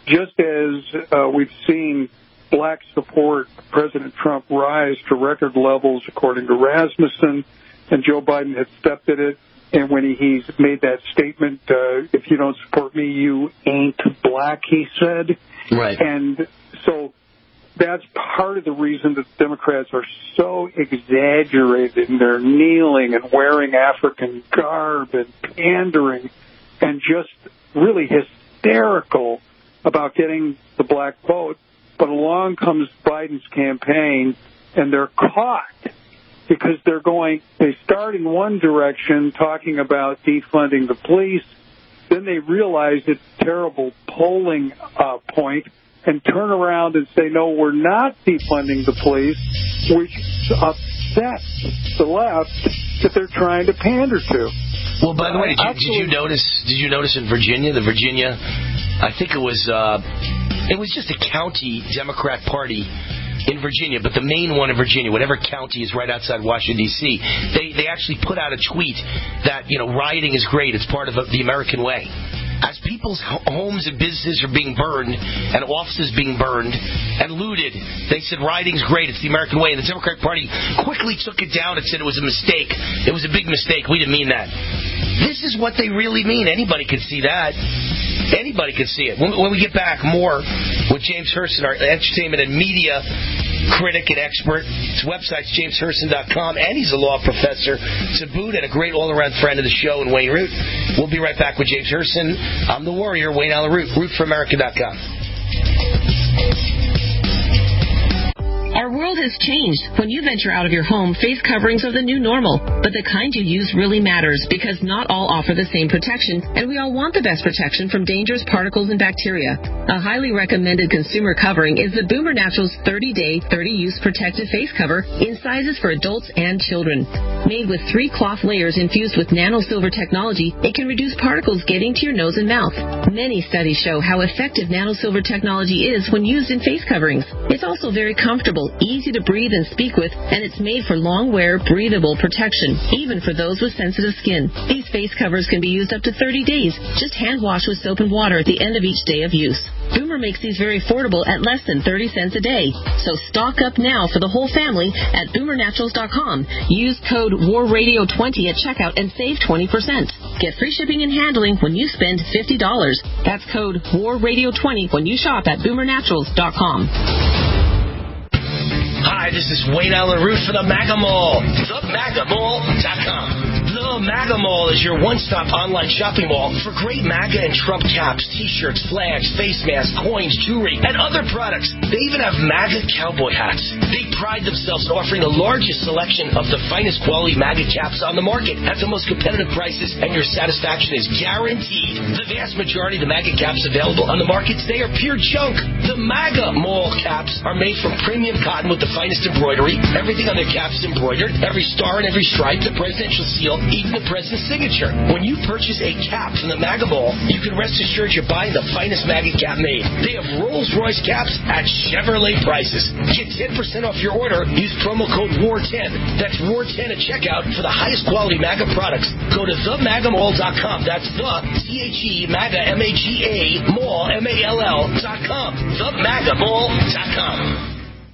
just as uh, we've seen black support for President Trump rise to record levels, according to Rasmussen, and Joe Biden had stepped at it. And when he, he's made that statement, uh, if you don't support me, you ain't black, he said. Right. And so that's part of the reason that Democrats are so exaggerated in their kneeling and wearing African garb and pandering and just really hysterical about getting the black vote. But along comes Biden's campaign, and they're caught because they're going, they start in one direction talking about defunding the police, then they realize it's a terrible polling uh, point, and turn around and say, no, we're not defunding the police, which upsets the left that they're trying to pander to. Well, by the way, did you, did you notice? Did you notice in Virginia, the Virginia, I think it was, uh, it was just a county Democrat party in Virginia, but the main one in Virginia, whatever county is right outside Washington, D C, they, they actually put out a tweet that, you know, rioting is great. It's part of the American way. As people's homes and businesses are being burned and offices being burned and looted, they said rioting's great. It's the American way. And the Democratic Party quickly took it down and said it was a mistake. It was a big mistake. We didn't mean that. This is what they really mean. Anybody could see that. Anybody could see it. When, when we get back, more with James Hurston, our entertainment and media critic and expert. His website's james hurston dot com, and he's a law professor to boot and a great all-around friend of the show in Wayne Root. We'll be right back with James Hurston. I'm the Warrior, Wayne Allen Root, root for america dot com. Our world has changed. When you venture out of your home, face coverings are the new normal. But the kind you use really matters because not all offer the same protection, and we all want the best protection from dangerous particles and bacteria. A highly recommended consumer covering is the Boomer Naturals thirty-day, thirty-use protective face cover in sizes for adults and children. Made with three cloth layers infused with nanosilver technology, it can reduce particles getting to your nose and mouth. Many studies show how effective nanosilver technology is when used in face coverings. It's also very comfortable, easy to breathe and speak with, and it's made for long-wear, breathable protection, even for those with sensitive skin. These face covers can be used up to thirty days. Just hand wash with soap and water at the end of each day of use. Boomer makes these very affordable at less than thirty cents a day. So stock up now for the whole family at boomer naturals dot com. Use code war radio twenty at checkout and save twenty percent. Get free shipping and handling when you spend fifty dollars. That's code war radio twenty when you shop at boomer naturals dot com. Hi, this is Wayne Allen Root for the MAGA Mall. the maga mall dot com. The MAGA Mall is your one-stop online shopping mall for great MAGA and Trump caps, T-shirts, flags, face masks, coins, jewelry, and other products. They even have MAGA cowboy hats. They pride themselves in offering the largest selection of the finest quality MAGA caps on the market at the most competitive prices, and your satisfaction is guaranteed. The vast majority of the MAGA caps available on the market today are pure junk. The MAGA Mall caps are made from premium cotton with the finest embroidery. Everything on their caps is embroidered. Every star and every stripe, the presidential seal, even the president's signature. When you purchase a cap from the MAGA Mall, you can rest assured you're buying the finest MAGA cap made. They have Rolls-Royce caps at Chevrolet prices. Get ten percent off your order. Use promo code war ten. That's war ten at checkout for the highest quality MAGA products. Go to the maga mall dot com. That's the T H E MAGA M A G A Mall M A L L dot com. the maga mall dot com.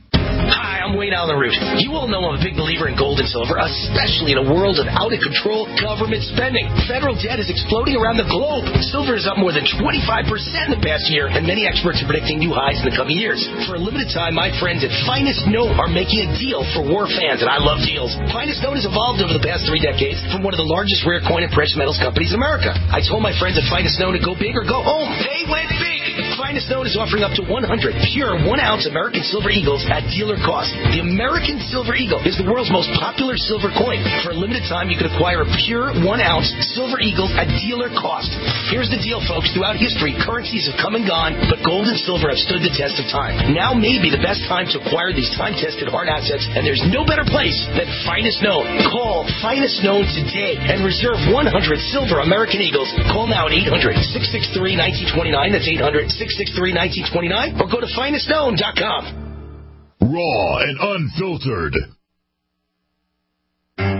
Hi, I'm Wayne Allen Root. You all know I'm a big believer in gold and silver, especially in a world of out-of-control government spending. Federal debt is exploding around the globe. Silver is up more than twenty-five percent in the past year, and many experts are predicting new highs in the coming years. For a limited time, my friends at Finest Note are making a deal for war fans, and I love deals. Finest Note has evolved over the past three decades from one of the largest rare coin and precious metals companies in America. I told my friends at Finest Note to go big or go home. They went big. Finest Note is offering up to one hundred pure one-ounce American Silver Eagles at dealer cost. The American Silver Eagle is the world's most popular silver coin. For a limited time, you can acquire a pure one-ounce Silver Eagle at dealer cost. Here's the deal, folks. Throughout history, currencies have come and gone, but gold and silver have stood the test of time. Now may be the best time to acquire these time-tested hard assets, and there's no better place than Finest Note. Call Finest Note today and reserve one hundred silver American Eagles. Call now at eight hundred, six six three, one nine two nine. That's eight hundred, six six three, one nine two nine. Or go to finest known dot com. Raw and unfiltered.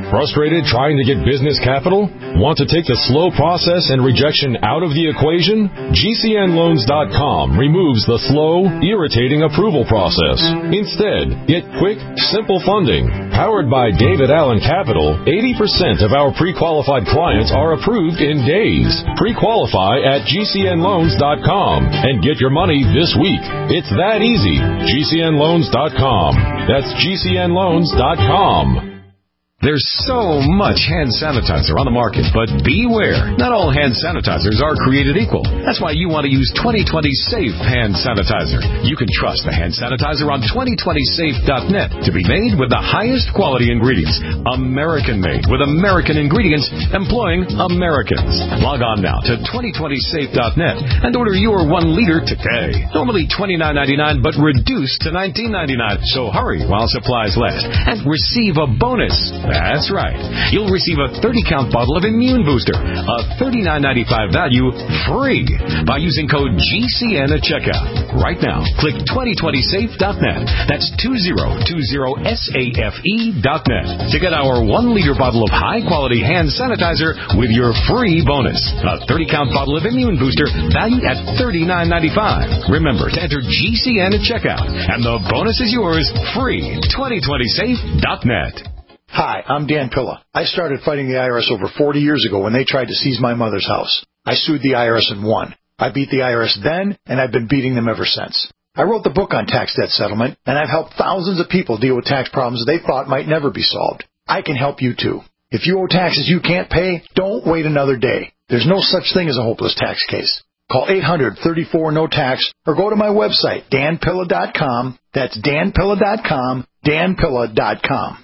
Frustrated trying to get business capital? Want to take the slow process and rejection out of the equation? G C N loans dot com removes the slow, irritating approval process. Instead, get quick, simple funding. Powered by David Allen Capital, eighty percent of our pre-qualified clients are approved in days. Pre-qualify at G C N loans dot com and get your money this week. It's that easy. G C N loans dot com. That's G C N loans dot com. There's so much hand sanitizer on the market, but beware. Not all hand sanitizers are created equal. That's why you want to use twenty twenty Safe Hand Sanitizer. You can trust the hand sanitizer on twenty twenty safe dot net to be made with the highest quality ingredients. American-made with American ingredients, employing Americans. Log on now to twenty twenty safe dot net and order your one liter today. Normally twenty-nine ninety-nine, but reduced to nineteen ninety-nine. So hurry while supplies last and receive a bonus. That's right. You'll receive a thirty count bottle of Immune Booster, a thirty-nine ninety-five value, free by using code G C N at checkout. Right now, click twenty twenty safe dot net. That's twenty twenty safe dot net to get our one liter bottle of high-quality hand sanitizer with your free bonus. A thirty count bottle of Immune Booster valued at thirty-nine ninety-five. Remember to enter G C N at checkout, and the bonus is yours free. twenty twenty safe dot net. Hi, I'm Dan Pilla. I started fighting the I R S over forty years ago when they tried to seize my mother's house. I sued the I R S and won. I beat the I R S then, and I've been beating them ever since. I wrote the book on tax debt settlement, and I've helped thousands of people deal with tax problems they thought might never be solved. I can help you too. If you owe taxes you can't pay, don't wait another day. There's no such thing as a hopeless tax case. Call eight hundred, thirty-four, no tax or go to my website, dan pilla dot com. That's dan pilla dot com, dan pilla dot com.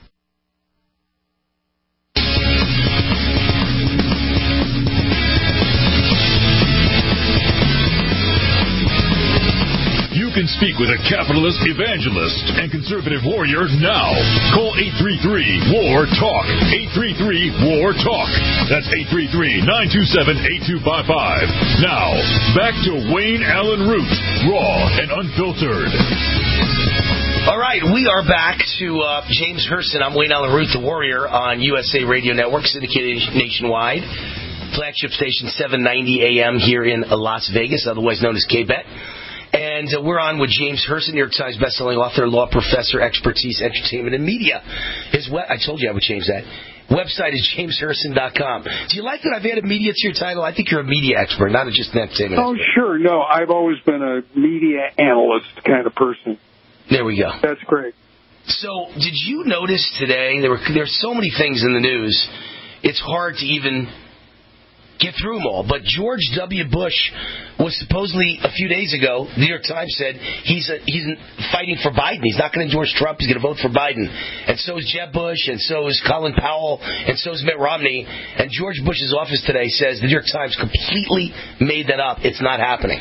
You can speak with a capitalist evangelist and conservative warrior now. Call eight three three, W A R, TALK. eight three three, W A R, TALK. That's eight three three, nine two seven, eight two five five. Now, back to Wayne Allen Root, raw and unfiltered. All right, we are back to uh, James Herson. I'm Wayne Allen Root, the Warrior, on U S A Radio Network, syndicated nationwide. Flagship station seven ninety A M here in Las Vegas, otherwise known as K-Bet. And uh, we're on with James Herson, New York Times bestselling author, law professor, expertise, entertainment, and media. His we- I told you I would change that. Website is james herson dot com. Do you like that I've added media to your title? I think you're a media expert, not just an entertainment oh, expert. Oh, sure. No, I've always been a media analyst kind of person. There we go. That's great. So, did you notice today, there were there's so many things in the news, it's hard to even get through them all. But George W. Bush was supposedly, a few days ago, the New York Times said he's a, he's fighting for Biden. He's not going to endorse Trump. He's going to vote for Biden. And so is Jeb Bush, and so is Colin Powell, and so is Mitt Romney. And George Bush's office today says the New York Times completely made that up. It's not happening.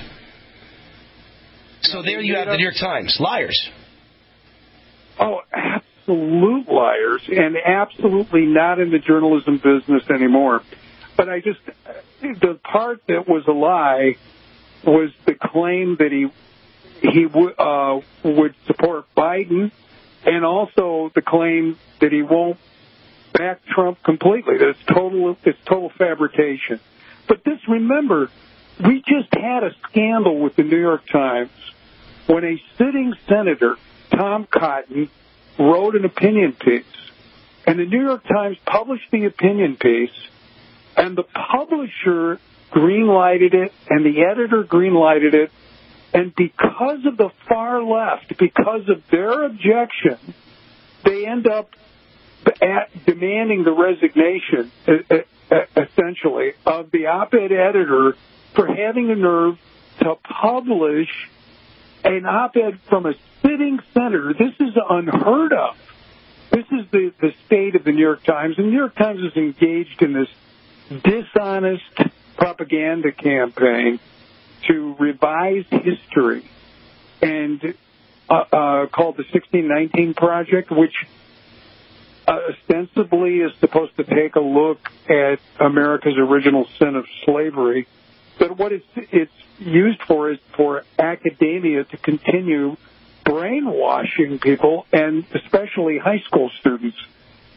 So there you have the New York Times. Liars. Oh, absolute liars, and absolutely not in the journalism business anymore. But I just, the part that was a lie was the claim that he he w- uh, would support Biden, and also the claim that he won't back Trump completely. That it's total, it's total fabrication. But this, remember, we just had a scandal with the New York Times when a sitting senator, Tom Cotton, wrote an opinion piece, and the New York Times published the opinion piece. And the publisher green-lighted it, and the editor green-lighted it, and because of the far left, because of their objection, they end up at demanding the resignation, essentially, of the op-ed editor for having the nerve to publish an op-ed from a sitting senator. This is unheard of. This is the, the state of the New York Times, and the New York Times is engaged in this dishonest propaganda campaign to revise history, and uh, uh, called the sixteen nineteen Project, which uh, ostensibly is supposed to take a look at America's original sin of slavery. But what it's, it's used for is for academia to continue brainwashing people, and especially high school students.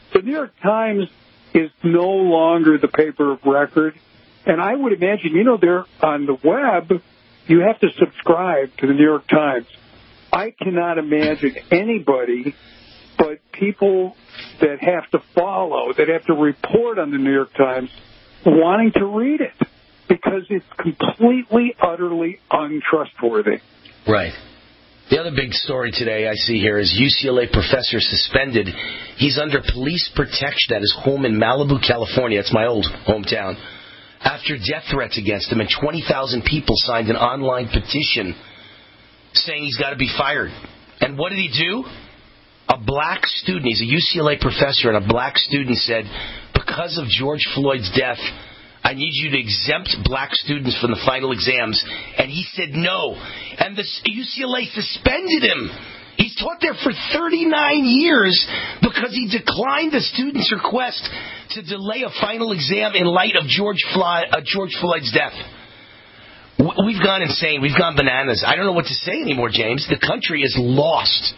The New York Times is no longer the paper of record. And I would imagine, you know, they're on the web, you have to subscribe to the New York Times. I cannot imagine anybody but people that have to follow, that have to report on the New York Times, wanting to read it because it's completely, utterly untrustworthy. Right. The other big story today I see here is U C L A professor suspended. He's under police protection at his home in Malibu, California. It's my old hometown. After death threats against him, and twenty thousand people signed an online petition saying he's got to be fired. And what did he do? A black student, he's a U C L A professor, and a black student said, because of George Floyd's death, I need you to exempt black students from the final exams. And he said no. And the U C L A suspended him. He's taught there for thirty-nine years because he declined the student's request to delay a final exam in light of George Floyd, uh, George Floyd's death. We've gone insane. We've gone bananas. I don't know what to say anymore, James. The country is lost.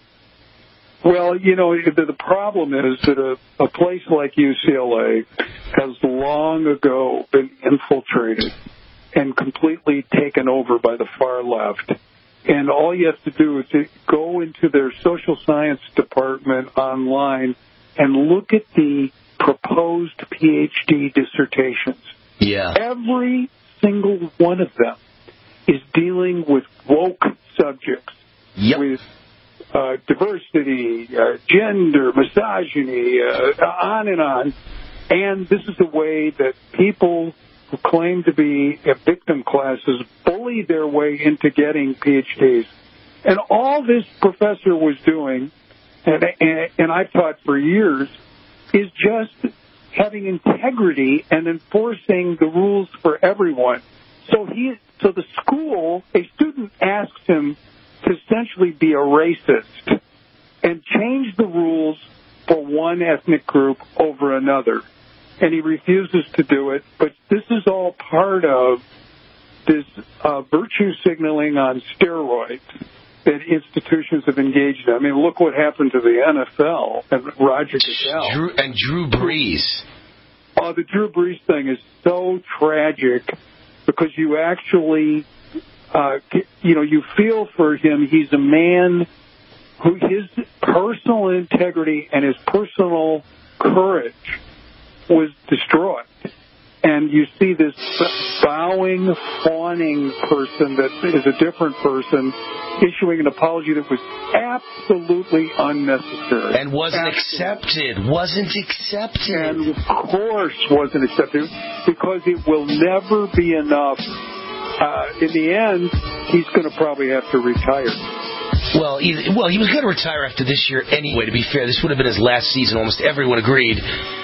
Well, you know, the, the problem is that a, a place like U C L A has long ago been infiltrated and completely taken over by the far left. And all you have to do is to go into their social science department online and look at the proposed P H D dissertations. Yeah. Every single one of them is dealing with woke subjects. Yep. With uh, diversity, uh, gender, misogyny, uh, on and on. And this is the way that people who claim to be victim classes bully their way into getting P H Ds. And all this professor was doing, and, and, and I've taught for years, is just having integrity and enforcing the rules for everyone. So he, so the school, a student asks him to essentially be a racist and change the rules for one ethnic group over another. And he refuses to do it, but this is all part of this uh, virtue signaling on steroids that institutions have engaged in. I mean, look what happened to the N F L and Roger Goodell. Drew, and Drew Brees. Oh, the Drew Brees thing is so tragic because you actually, uh, you know, you feel for him. He's a man who his personal integrity and his personal courage was destroyed. And you see this bowing, fawning person that is a different person issuing an apology that was absolutely unnecessary. And wasn't absolutely. accepted. Wasn't accepted. And of course wasn't accepted because it will never be enough. Uh, in the end, he's going to probably have to retire. Well, he, well, he was going to retire after this year anyway, to be fair. This would have been his last season. Almost everyone agreed.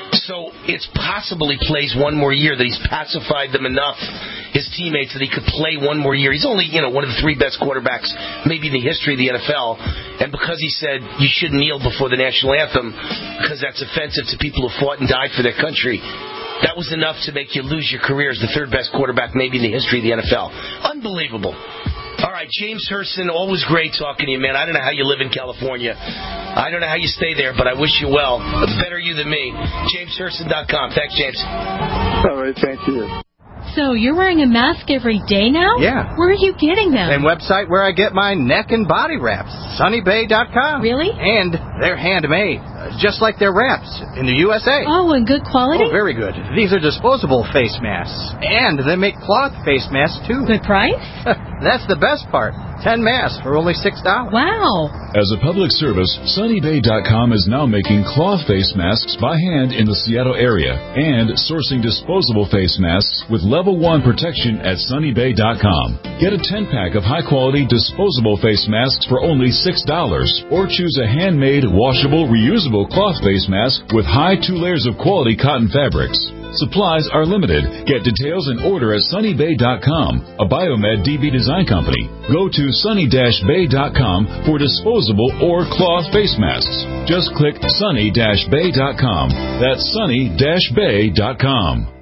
So it's possible he plays one more year, that he's pacified them enough, his teammates, that he could play one more year. He's only, you know, one of the three best quarterbacks maybe in the history of the N F L. And because he said you shouldn't kneel before the national anthem because that's offensive to people who fought and died for their country, that was enough to make you lose your career as the third best quarterback maybe in the history of the N F L. Unbelievable. All right, James Hurston, always great talking to you, man. I don't know how you live in California. I don't know how you stay there, but I wish you well. Better you than me. James Hurston dot com. Thanks, James. All right, thank you. So you're wearing a mask every day now? Yeah. Where are you getting them? Same website where I get my neck and body wraps, Sunny Bay dot com. Really? And they're handmade, just like their wraps in the U S A. Oh, and good quality? Oh, very good. These are disposable face masks. And they make cloth face masks, too. Good price? That's the best part. Ten masks for only six dollars. Wow. As a public service, Sunny Bay dot com is now making cloth face masks by hand in the Seattle area and sourcing disposable face masks with level one protection at Sunny Bay dot com. Get a ten-pack of high-quality disposable face masks for only six dollars or choose a handmade, washable, reusable cloth face mask with high two layers of quality cotton fabrics. Supplies are limited. Get details and order at Sunny Bay dot com, a Biomed D B design company. Go to Sunny Bay dot com for disposable or cloth face masks. Just click Sunny Bay dot com. That's Sunny Bay dot com.